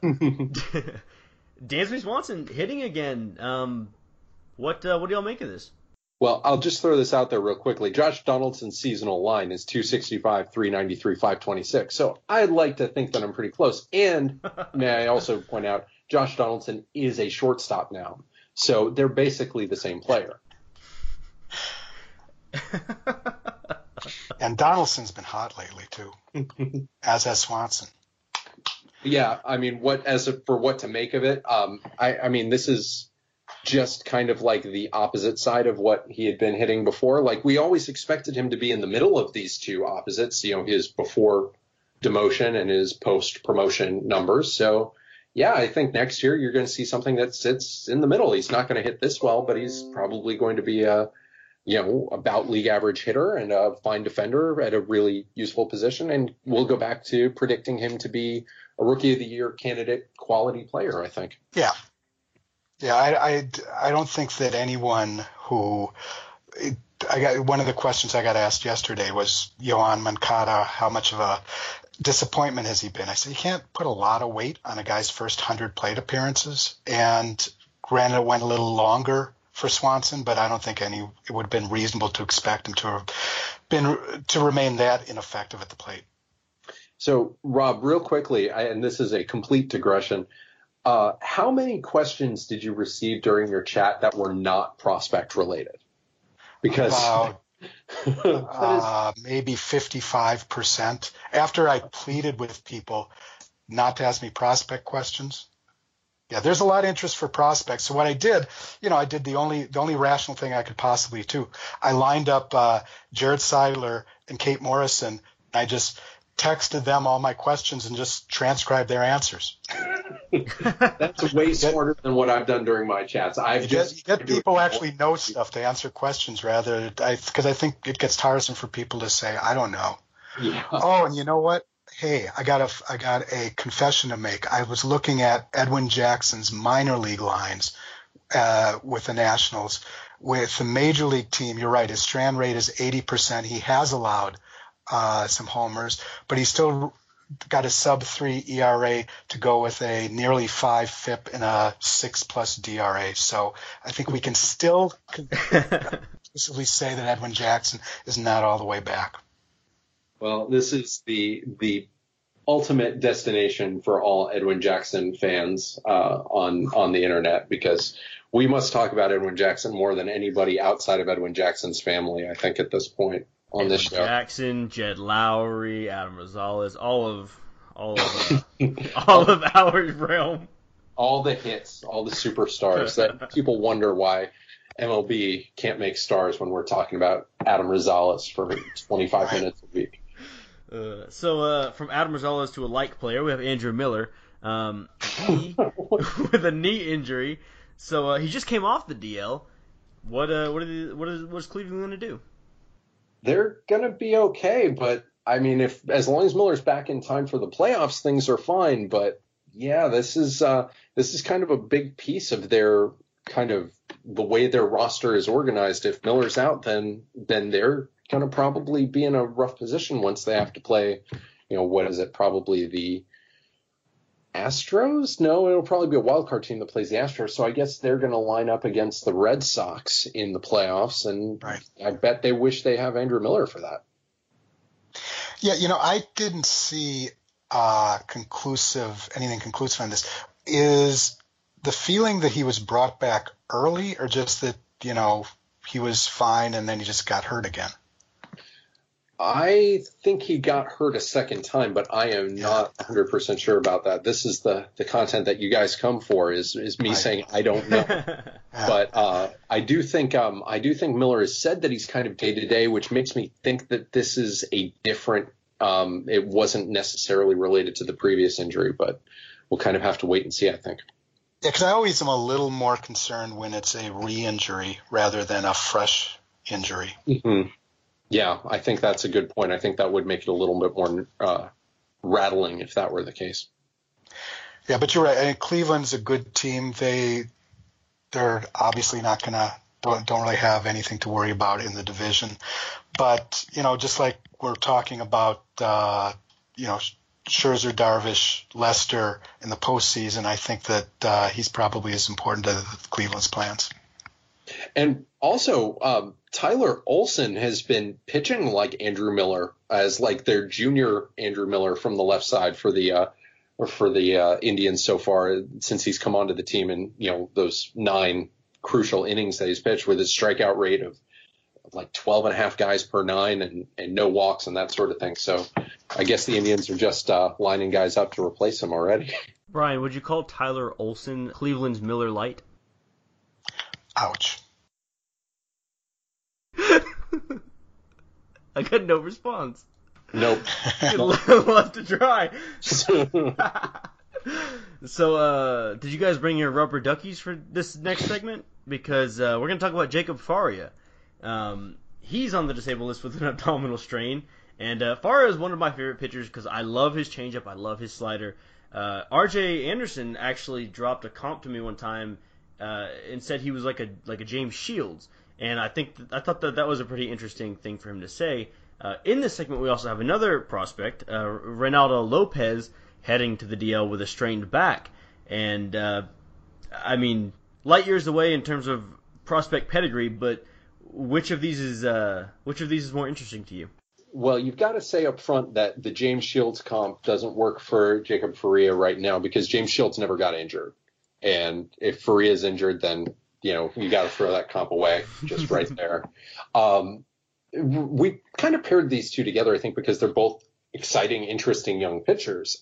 Dansby Swanson hitting again. What do y'all make of this? Well, I'll just throw this out there real quickly. Josh Donaldson's seasonal line is 265, 393, 526. So I'd like to think that I'm pretty close. And may I also point out, Josh Donaldson is a shortstop now. So they're basically the same player. And Donaldson's been hot lately too, as has Swanson. Yeah, I mean, for what to make of it, I mean, this is just kind of like the opposite side of what he had been hitting before. Like, we always expected him to be in the middle of these two opposites, his before demotion and his post promotion numbers. So, yeah, I think next year you're going to see something that sits in the middle. He's not going to hit this well, but he's probably going to be about league average hitter and a fine defender at a really useful position. And we'll go back to predicting him to be a rookie of the year candidate quality player, I think. Yeah. Yeah. I don't think that anyone one of the questions I got asked yesterday was Yoan Moncada, how much of a disappointment has he been? I said, you can't put a lot of weight on a guy's first 100 plate appearances. And granted, it went a little longer for Swanson, but I don't think it would have been reasonable to expect him to remain that ineffective at the plate. So, Rob, real quickly, and this is a complete digression, how many questions did you receive during your chat that were not prospect related? Because maybe 55%. After I pleaded with people not to ask me prospect questions. Yeah, there's a lot of interest for prospects. So what I did, I did the only rational thing I could possibly do. I lined up Jared Seidler and Kate Morrison. And I just texted them all my questions and just transcribed their answers. That's way smarter than what I've done during my chats. You get people who actually know stuff to answer questions because I think it gets tiresome for people to say, I don't know. Yeah. Oh, and you know what? Hey, I got a confession to make. I was looking at Edwin Jackson's minor league lines with the Nationals. With the major league team, you're right, his strand rate is 80%. He has allowed some homers, but he's still got a sub-3 ERA to go with a nearly 5 FIP and a 6+ DRA. So I think we can still conclusively say that Edwin Jackson is not all the way back. Well, this is the ultimate destination for all Edwin Jackson fans on the internet, because we must talk about Edwin Jackson more than anybody outside of Edwin Jackson's family, I think, at this point on this show. Jackson, Jed Lowry, Adam Rosales, all of our realm. All the hits, all the superstars that people wonder why MLB can't make stars when we're talking about Adam Rosales for 25 minutes a week. So from Adam Rosales to a like player, we have Andrew Miller. He with a knee injury. So he just came off the DL. What's Cleveland going to do? They're going to be okay, but I mean, as long as Miller's back in time for the playoffs, things are fine. But yeah, this is kind of a big piece of their kind of the way their roster is organized. If Miller's out, then they're going to probably be in a rough position once they have to play. What is it? Probably the Astros? No, it'll probably be a wild card team that plays the Astros. So I guess they're going to line up against the Red Sox in the playoffs, and right. I bet they wish they have Andrew Miller for that. Yeah, I didn't see anything conclusive on this. Is the feeling that he was brought back early, or just that, he was fine and then he just got hurt again? I think he got hurt a second time, but I am not 100% sure about that. This is the content that you guys come for is me saying I don't know. But I do think Miller has said that he's kind of day to day, which makes me think that this is a different. It wasn't necessarily related to the previous injury, but we'll kind of have to wait and see, I think. Yeah, because I always am a little more concerned when it's a re-injury rather than a fresh injury. Mm-hmm. Yeah, I think that's a good point. I think that would make it a little bit more rattling if that were the case. Yeah, but you're right. I mean, Cleveland's a good team. They're obviously not don't really have anything to worry about in the division. But, just like we're talking about, Scherzer, Darvish, Lester in the postseason, I think that he's probably as important to Cleveland's plans. And also, Tyler Olson has been pitching like Andrew Miller as like their junior Andrew Miller from the left side for the Indians so far since he's come onto the team in those 9 crucial innings that he's pitched, with his strikeout rate of like 12.5 guys per 9 and no walks and that sort of thing. So I guess the Indians are just lining guys up to replace him already. Brian, would you call Tyler Olson Cleveland's Miller Lite? Ouch. I got no response. Nope. Left to try. So, did you guys bring your rubber duckies for this next segment? Because we're going to talk about Jacob Faria. He's on the disabled list with an abdominal strain. And Faria is one of my favorite pitchers because I love his changeup. I love his slider. R.J. Anderson actually dropped a comp to me one time and said he was like a James Shields. And I thought that was a pretty interesting thing for him to say. In this segment, we also have another prospect, Reynaldo Lopez, heading to the DL with a strained back. And, light years away in terms of prospect pedigree, but which of these is more interesting to you? Well, you've got to say up front that the James Shields comp doesn't work for Jacob Faria right now because James Shields never got injured. And if Faria is injured, then you got to throw that comp away just right there. We kind of paired these two together, I think, because they're both exciting, interesting young pitchers.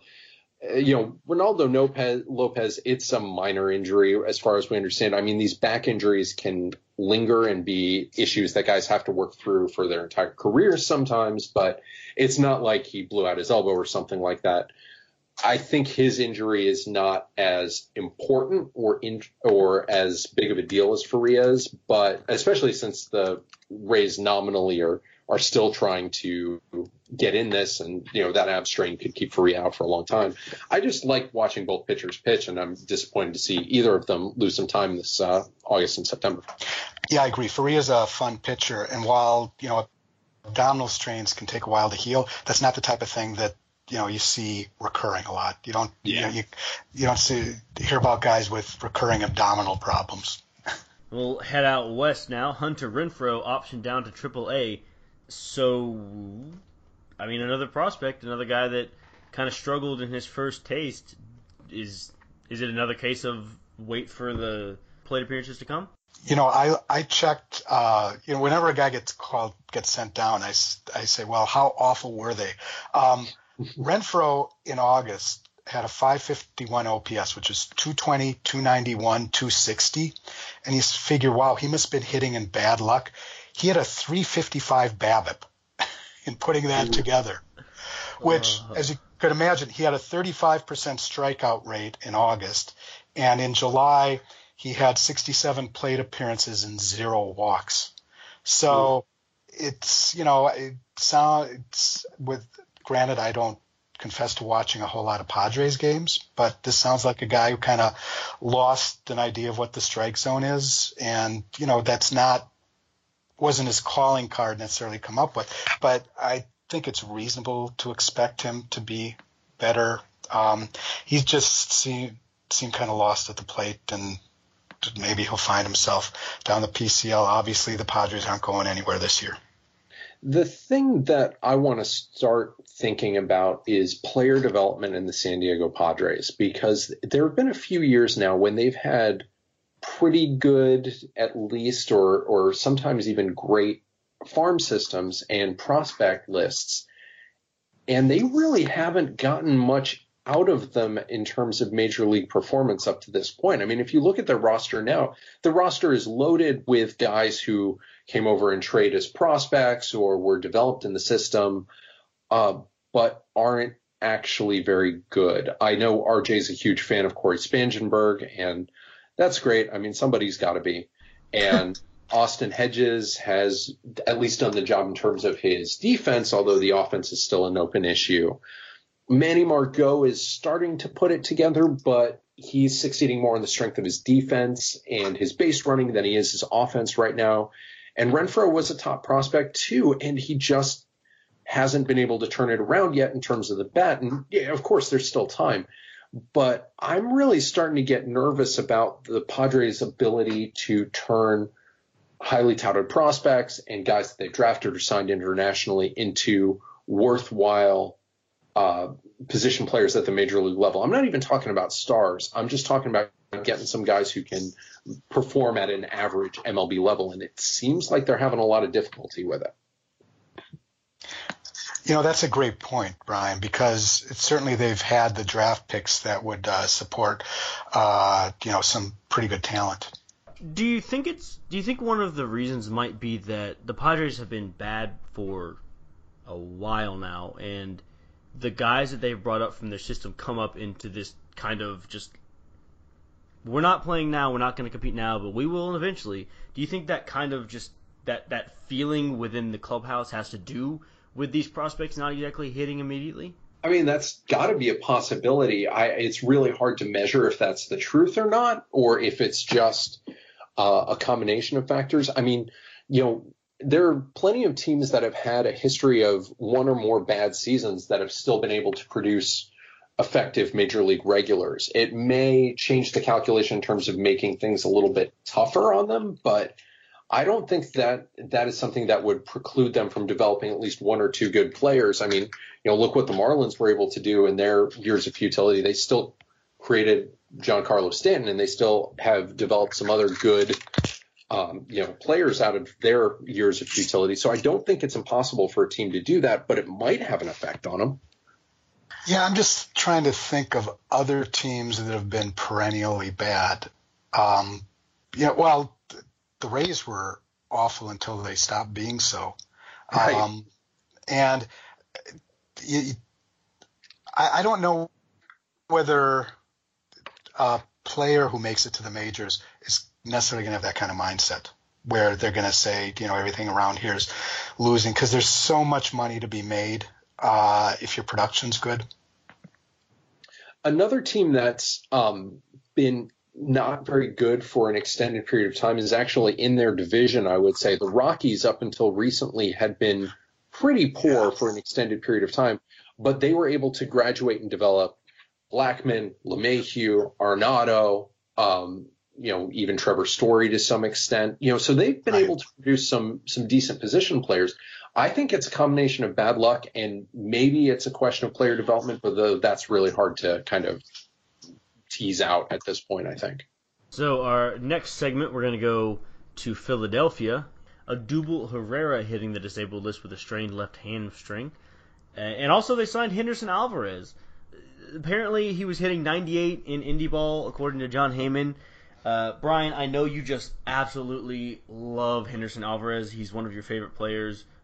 Reynaldo Lopez, it's a minor injury as far as we understand. I mean, these back injuries can linger and be issues that guys have to work through for their entire careers sometimes, but it's not like he blew out his elbow or something like that. I think his injury is not as important or as big of a deal as Faria's, but especially since the Rays nominally are still trying to get in this, and that ab strain could keep Faria out for a long time. I just like watching both pitchers pitch, and I'm disappointed to see either of them lose some time this August and September. Yeah, I agree. Faria's a fun pitcher, and while abdominal strains can take a while to heal, that's not the type of thing that you see recurring a lot. You don't you don't hear about guys with recurring abdominal problems. We'll head out west now. Hunter Renfroe optioned down to AAA. So, another prospect, another guy that kind of struggled in his first taste. Is it another case of wait for the plate appearances to come? I checked. Whenever a guy gets sent down, I say, well, how awful were they? Renfroe in August had a 551 OPS, which is 220, 291, 260. And you figure, wow, he must have been hitting in bad luck. He had a 355 BABIP in putting that together. which, as you could imagine, he had a 35% strikeout rate in August, and in July he had 67 plate appearances and 0 walks. So it's, granted, I don't confess to watching a whole lot of Padres games, but this sounds like a guy who kind of lost an idea of what the strike zone is, and wasn't his calling card necessarily come up with. But I think it's reasonable to expect him to be better. He just seemed kind of lost at the plate, and maybe he'll find himself down the PCL. Obviously, the Padres aren't going anywhere this year. The thing that I want to start thinking about is player development in the San Diego Padres, because there have been a few years now when they've had pretty good, at least, or sometimes even great farm systems and prospect lists, and they really haven't gotten much out of them in terms of major league performance up to this point. I mean, if you look at their roster now, the roster is loaded with guys who came over and trade as prospects or were developed in the system, but aren't actually very good. I know RJ's a huge fan of Corey Spangenberg, and that's great. I mean, somebody's got to be. And Austin Hedges has at least done the job in terms of his defense, although the offense is still an open issue. Manny Margot is starting to put it together, but he's succeeding more on the strength of his defense and his base running than he is his offense right now. And Renfroe was a top prospect too, and he just hasn't been able to turn it around yet in terms of the bat. And yeah, of course, there's still time. But I'm really starting to get nervous about the Padres' ability to turn highly touted prospects and guys that they've drafted or signed internationally into worthwhile position players at the major league level. I'm not even talking about stars. I'm just talking about getting some guys who can perform at an average MLB level, and it seems like they're having a lot of difficulty with it. That's a great point, Brian, because certainly they've had the draft picks that would support, some pretty good talent. Do you think one of the reasons might be that the Padres have been bad for a while now, and the guys that they've brought up from their system come up into this kind of just, we're not playing now, we're not going to compete now, but we will eventually. Do you think that kind of just that feeling within the clubhouse has to do with these prospects not exactly hitting immediately? I mean, that's got to be a possibility. It's really hard to measure if that's the truth or not, or if it's just a combination of factors. I mean, there are plenty of teams that have had a history of one or more bad seasons that have still been able to produce effective major league regulars. It may change the calculation in terms of making things a little bit tougher on them, but I don't think that is something that would preclude them from developing at least one or two good players. I mean, look what the Marlins were able to do in their years of futility. They still created Giancarlo Stanton, and they still have developed some other good players out of their years of futility. So I don't think it's impossible for a team to do that, but it might have an effect on them. Yeah, I'm just trying to think of other teams that have been perennially bad. The Rays were awful until they stopped being so. Right. And I don't know whether a player who makes it to the majors is necessarily going to have that kind of mindset where they're going to say, everything around here is losing, because there's so much money to be made if your production's good. Another team that's been not very good for an extended period of time is actually in their division, I would say. The Rockies, up until recently, had been pretty poor for an extended period of time, but they were able to graduate and develop Blackmon, LeMahieu, Arenado, even Trevor Story to some extent. So they've been able to produce some decent position players. I think it's a combination of bad luck, and maybe it's a question of player development, but that's really hard to kind of tease out at this point, I think. So our next segment, we're going to go to Philadelphia. Odubel Herrera hitting the disabled list with a strained left hamstring. And also they signed Henderson Alvarez. Apparently he was hitting 98 in indie ball, according to John Heyman. Brian, I know you just absolutely love Henderson Alvarez. He's one of your favorite players.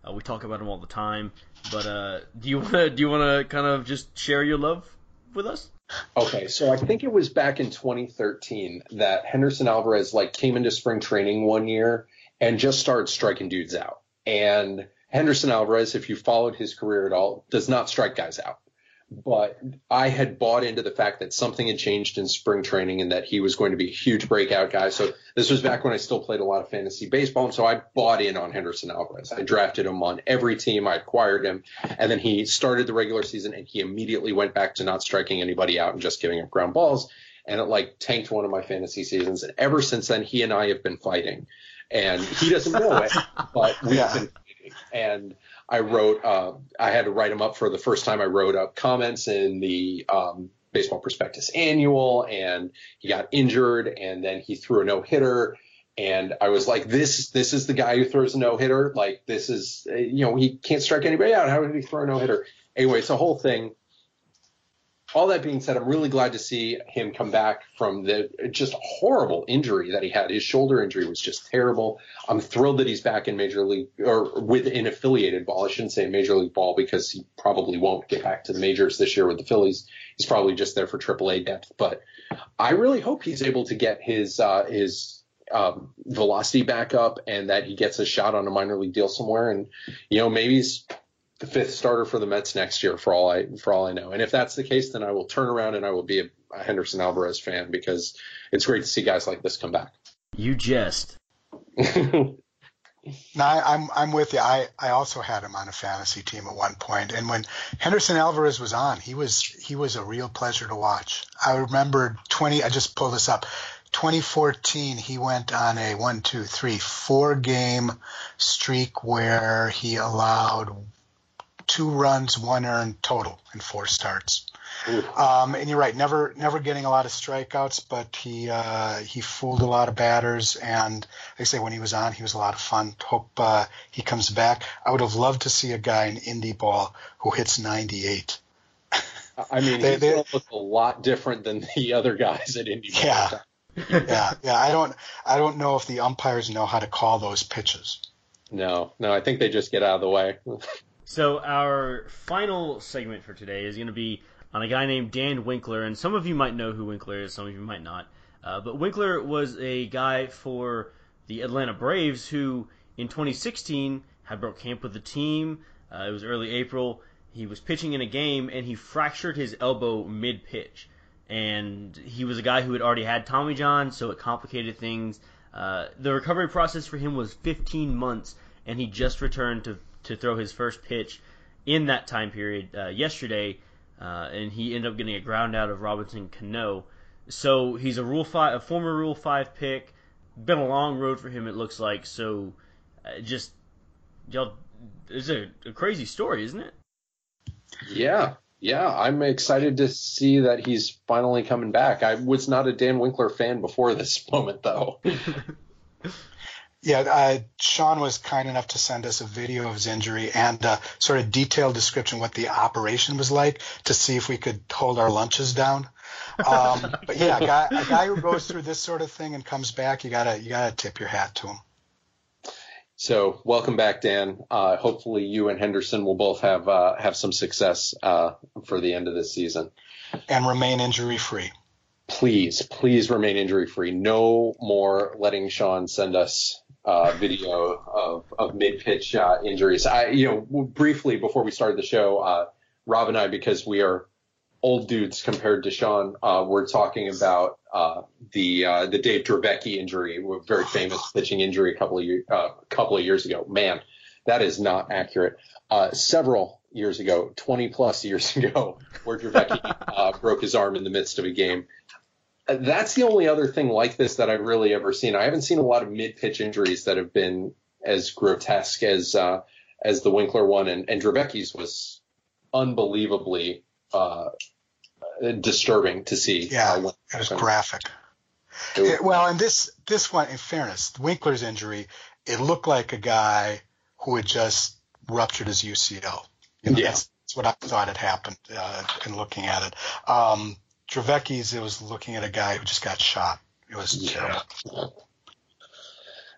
We talk about him all the time. But do you wanna kind of just share your love with us? Okay, so I think it was back in 2013 that Henderson Alvarez came into spring training one year and just started striking dudes out. And Henderson Alvarez, if you followed his career at all, does not strike guys out. But I had bought into the fact that something had changed in spring training and that he was going to be a huge breakout guy. So this was back when I still played a lot of fantasy baseball. And so I bought in on Henderson Alvarez. I drafted him on every team. I acquired him. And then he started the regular season and he immediately went back to not striking anybody out and just giving up ground balls. And it tanked one of my fantasy seasons. And ever since then, he and I have been fighting. And he doesn't know it, but we've been fighting. And I wrote, I had to write him up for the first time. I wrote up comments in the Baseball Prospectus Annual, and he got injured, and then he threw a no-hitter. And I was like, this is the guy who throws a no-hitter. This is, he can't strike anybody out. How did he throw a no-hitter? Anyway, it's a whole thing. All that being said, I'm really glad to see him come back from the just horrible injury that he had. His shoulder injury was just terrible. I'm thrilled that he's back in Major League or within affiliated ball. I shouldn't say Major League ball because he probably won't get back to the majors this year with the Phillies. He's probably just there for AAA depth. But I really hope he's able to get his velocity back up and that he gets a shot on a minor league deal somewhere. And, maybe he's the fifth starter for the Mets next year for all I know. And if that's the case, then I will turn around and I will be a Henderson Alvarez fan because it's great to see guys like this come back. You jest. No, I'm with you. I also had him on a fantasy team at one point, and when Henderson Alvarez was on, he was a real pleasure to watch. I remember I just pulled this up. 2014, he went on a 4-game streak where he allowed 2 runs, 1 earned total in 4 starts. And you're right, never getting a lot of strikeouts, but he fooled a lot of batters. And like I say, when he was on, he was a lot of fun. Hope he comes back. I would have loved to see a guy in indie ball who hits 98. I mean, he looks a lot different than the other guys at indie ball. Yeah. I don't know if the umpires know how to call those pitches. No, I think they just get out of the way. So our final segment for today is going to be on a guy named Dan Winkler, and some of you might know who Winkler is, some of you might not. But Winkler was a guy for the Atlanta Braves who, in 2016, had broke camp with the team. It was early April. He was pitching in a game, and he fractured his elbow mid-pitch. And he was a guy who had already had Tommy John, so it complicated things. The recovery process for him was 15 months, and he just returned to throw his first pitch in that time period yesterday, and he ended up getting a ground out of Robinson Cano. So he's a former Rule 5 pick. Been a long road for him, it looks like. So it's a crazy story, isn't it? Yeah, I'm excited to see that he's finally coming back. I was not a Dan Winkler fan before this moment, though. Yeah, Sean was kind enough to send us a video of his injury and sort of detailed description what the operation was like to see if we could hold our lunches down. But yeah, a guy who goes through this sort of thing and comes back, you gotta tip your hat to him. So welcome back, Dan. Hopefully you and Henderson will both have some success for the end of this season. And remain injury free. Please remain injury free. No more letting Sean send us video of mid-pitch injuries. Briefly before we started the show, Rob and I, because we are old dudes compared to Sean, we're talking about the Dave Dravecky injury, a very famous pitching injury a couple of years ago. Man, that is not accurate. Several years ago, 20 plus years ago, where Dravecky broke his arm in the midst of a game. That's the only other thing like this that I've really ever seen. I haven't seen a lot of mid-pitch injuries that have been as grotesque as the Winkler one, and Dravecky's was unbelievably disturbing to see. Yeah, it was graphic. And this one, in fairness, Winkler's injury, it looked like a guy who had just ruptured his UCL. That's what I thought had happened in looking at it. Dravecky's, it was looking at a guy who just got shot. It was terrible.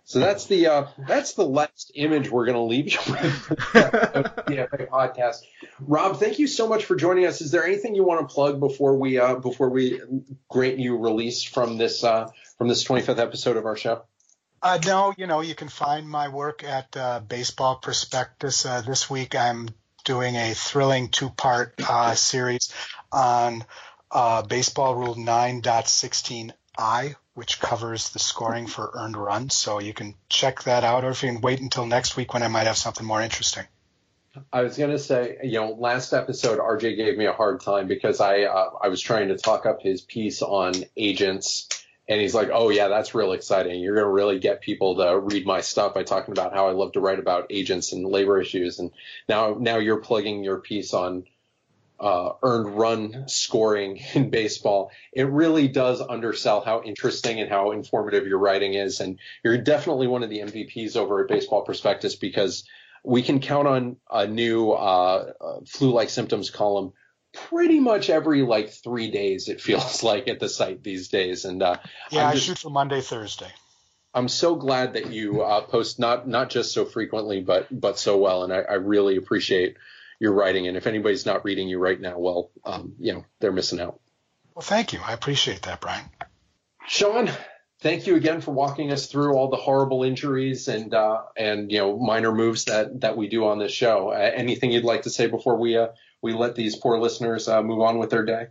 So that's the last image we're going to leave you with for the DFA podcast. Rob, thank you so much for joining us. Is there anything you want to plug before we grant you release from this 25th episode of our show? No, you can find my work at Baseball Prospectus. This week I'm doing a thrilling 2-part series on Baseball Rule 9.16i, which covers the scoring for earned runs. So you can check that out, or if you can wait until next week when I might have something more interesting. I was going to say, last episode, RJ gave me a hard time because I was trying to talk up his piece on agents. And he's like, oh, yeah, that's real exciting. You're going to really get people to read my stuff by talking about how I love to write about agents and labor issues. And now you're plugging your piece on earned run scoring in baseball. It really does undersell how interesting and how informative your writing is. And you're definitely one of the MVPs over at Baseball Prospectus, because we can count on a new flu-like symptoms column pretty much every 3 days, it feels like, at the site these days. And I shoot for Monday, Thursday. I'm so glad that you post not just so frequently, but so well. And I really appreciate your writing. And if anybody's not reading you right now, well, they're missing out. Well, thank you. I appreciate that, Brian. Sean, thank you again for walking us through all the horrible injuries and minor moves that we do on this show. Anything you'd like to say before we let these poor listeners move on with their day?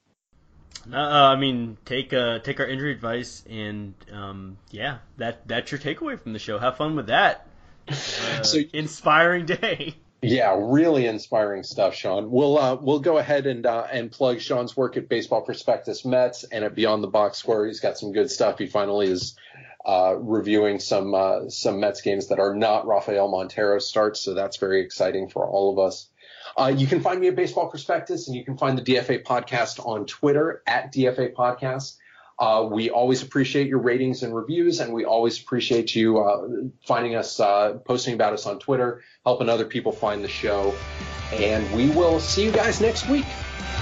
Take our injury advice, and that's your takeaway from the show. Have fun with that. Inspiring day. Yeah, really inspiring stuff, Sean. We'll go ahead and plug Sean's work at Baseball Prospectus Mets and at Beyond the Box Score. He's got some good stuff. He finally is reviewing some Mets games that are not Rafael Montero starts, so that's very exciting for all of us. You can find me at Baseball Prospectus, and you can find the DFA podcast on Twitter at DFA Podcast. We always appreciate your ratings and reviews, and we always appreciate you finding us, posting about us on Twitter, helping other people find the show. And we will see you guys next week.